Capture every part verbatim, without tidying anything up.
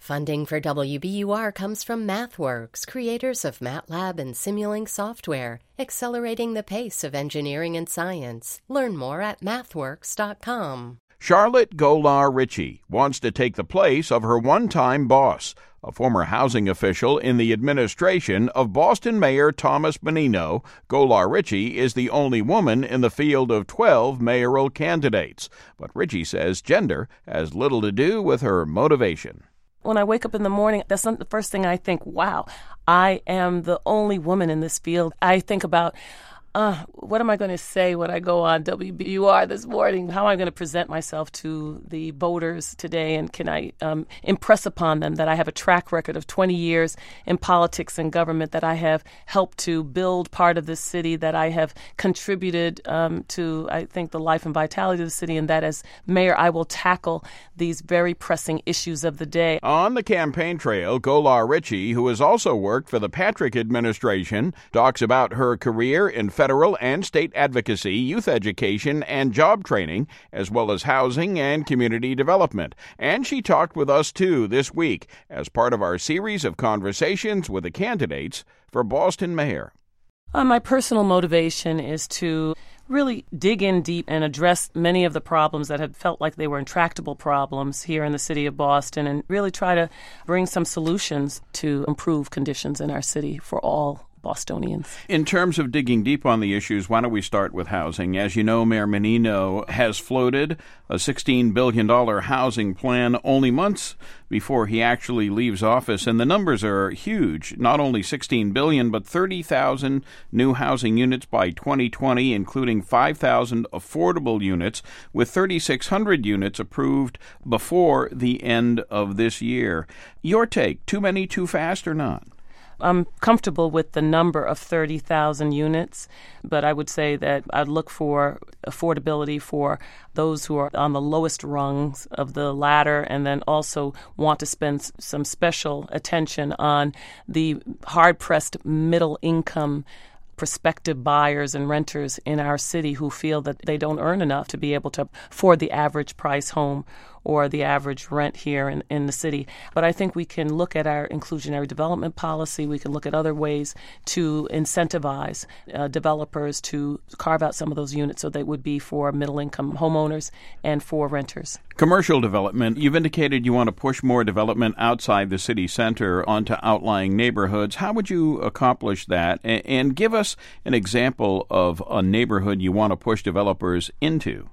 Funding for W B U R comes from MathWorks, creators of MATLAB and Simulink software, accelerating the pace of engineering and science. Learn more at mathworks dot com. Charlotte Golar Ritchie wants to take the place of her one-time boss, a former housing official in the administration of Boston Mayor Thomas Menino. Golar Ritchie is the only woman in the field of twelve mayoral candidates. But Ritchie says gender has little to do with her motivation. When I wake up in the morning, that's not the first thing I think, wow, I am the only woman in this field. I think about, uh, what am I going to say when I go on W B U R this morning? How am I going to present myself to the voters today? And can I um, impress upon them that I have a track record of twenty years in politics and government, that I have helped to build part of this city, that I have contributed um, to, I think, the life and vitality of the city, and that as mayor, I will tackle these very pressing issues of the day. On the campaign trail, Golar Ritchie, who has also worked for the Patrick administration, talks about her career in federal and state advocacy, youth education, and job training, as well as housing and community development. And she talked with us, too, this week as part of our series of conversations with the candidates for Boston mayor. Uh, my personal motivation is to really dig in deep and address many of the problems that had felt like they were intractable problems here in the city of Boston, and really try to bring some solutions to improve conditions in our city for all Bostonians. In terms of digging deep on the issues, why don't we start with housing? As you know, Mayor Menino has floated a sixteen billion dollars housing plan only months before he actually leaves office, and the numbers are huge. Not only sixteen billion dollars, but thirty thousand new housing units by twenty twenty, including five thousand affordable units, with thirty-six hundred units approved before the end of this year. Your take, too many, too fast, or not? I'm comfortable with the number of thirty thousand units, but I would say that I'd look for affordability for those who are on the lowest rungs of the ladder, and then also want to spend some special attention on the hard-pressed middle-income prospective buyers and renters in our city who feel that they don't earn enough to be able to afford the average price home or the average rent here in, in the city. But I think we can look at our inclusionary development policy. We can look at other ways to incentivize uh, developers to carve out some of those units so they would be for middle-income homeowners and for renters. Commercial development. You've indicated you want to push more development outside the city center onto outlying neighborhoods. How would you accomplish that? And, and give us an example of a neighborhood you want to push developers into.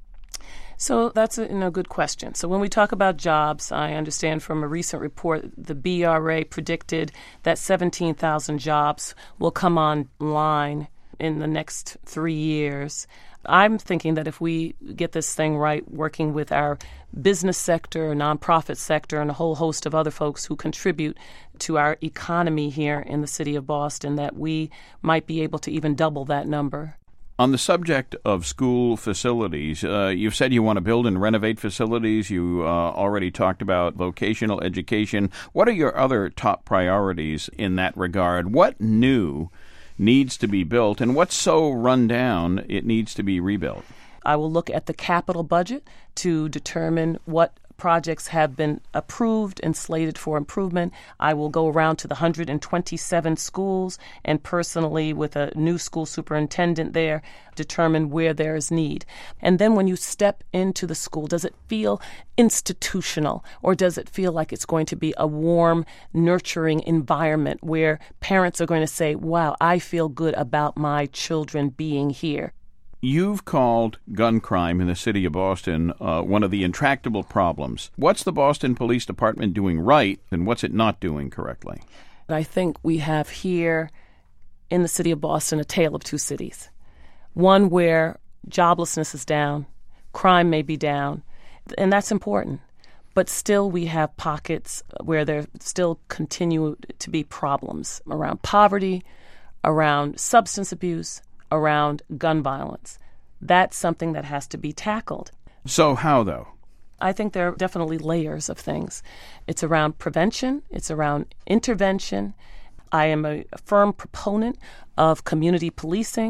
So that's a you know, good question. So when we talk about jobs, I understand from a recent report, the B R A predicted that seventeen thousand jobs will come online in the next three years. I'm thinking that if we get this thing right, working with our business sector, nonprofit sector, and a whole host of other folks who contribute to our economy here in the city of Boston, that we might be able to even double that number. On the subject of school facilities, uh, you've said you want to build and renovate facilities. You uh, already talked about vocational education. What are your other top priorities in that regard? What new needs to be built, and what's so run down it needs to be rebuilt? I will look at the capital budget to determine what projects have been approved and slated for improvement. I will go around to the one hundred twenty-seven schools and personally, with a new school superintendent there, determine where there is need. And then when you step into the school, does it feel institutional, or does it feel like it's going to be a warm, nurturing environment where parents are going to say, wow, I feel good about my children being here? You've called gun crime in the city of Boston uh, one of the intractable problems. What's the Boston Police Department doing right, and what's it not doing correctly? I think we have here in the city of Boston a tale of two cities. One where joblessness is down, crime may be down, and that's important. But still we have pockets where there still continue to be problems around poverty, around substance abuse, around gun violence. That's something that has to be tackled. So how, though? I think there are definitely layers of things. It's around prevention. It's around intervention. I am a firm proponent of community policing.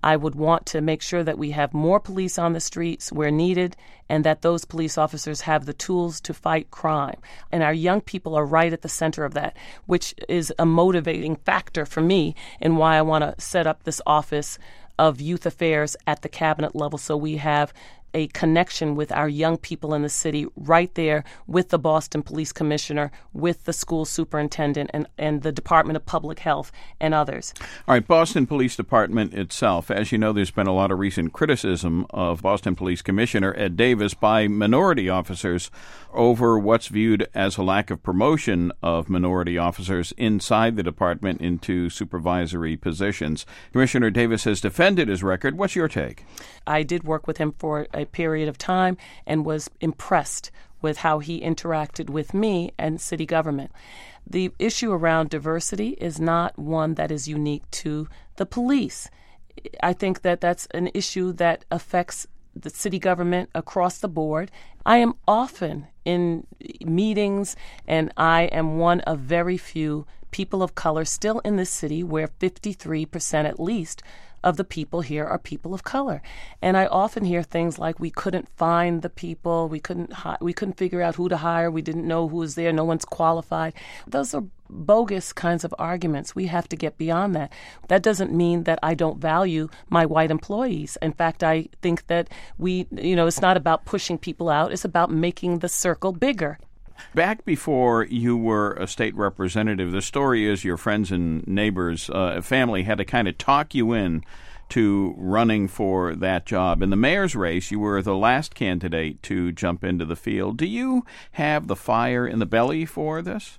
I would want to make sure that we have more police on the streets where needed and that those police officers have the tools to fight crime. And our young people are right at the center of that, which is a motivating factor for me in why I want to set up this office of youth affairs at the cabinet level so we have a connection with our young people in the city right there with the Boston Police Commissioner, with the school superintendent, and, and the Department of Public Health and others. All right, Boston Police Department itself. As you know, there's been a lot of recent criticism of Boston Police Commissioner Ed Davis by minority officers over what's viewed as a lack of promotion of minority officers inside the department into supervisory positions. Commissioner Davis has defended his record. What's your take? I did work with him for a period of time and was impressed with how he interacted with me and city government. The issue around diversity is not one that is unique to the police. I think that that's an issue that affects the city government across the board. I am often in meetings, and I am one of very few people of color still in this city where fifty-three percent at least of the people here are people of color. And I often hear things like we couldn't find the people, we couldn't hi- we couldn't figure out who to hire, we didn't know who was there, no one's qualified. Those are bogus kinds of arguments. We have to get beyond that. That doesn't mean that I don't value my white employees. In fact, I think that we, you know, it's not about pushing people out, it's about making the circle bigger. Back before you were a state representative, the story is your friends and neighbors, uh, family had to kind of talk you in to running for that job. In the mayor's race, you were the last candidate to jump into the field. Do you have the fire in the belly for this?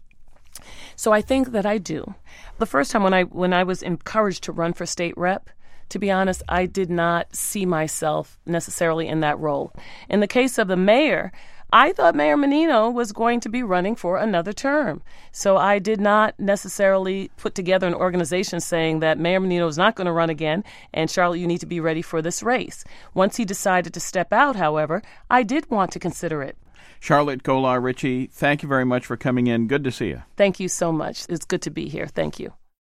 So I think that I do. The first time when I when I was encouraged to run for state rep, to be honest, I did not see myself necessarily in that role. In the case of the mayor, I thought Mayor Menino was going to be running for another term. So I did not necessarily put together an organization saying that Mayor Menino is not going to run again, and Charlotte, you need to be ready for this race. Once he decided to step out, however, I did want to consider it. Charlotte Golar Ritchie, thank you very much for coming in. Good to see you. Thank you so much. It's good to be here. Thank you.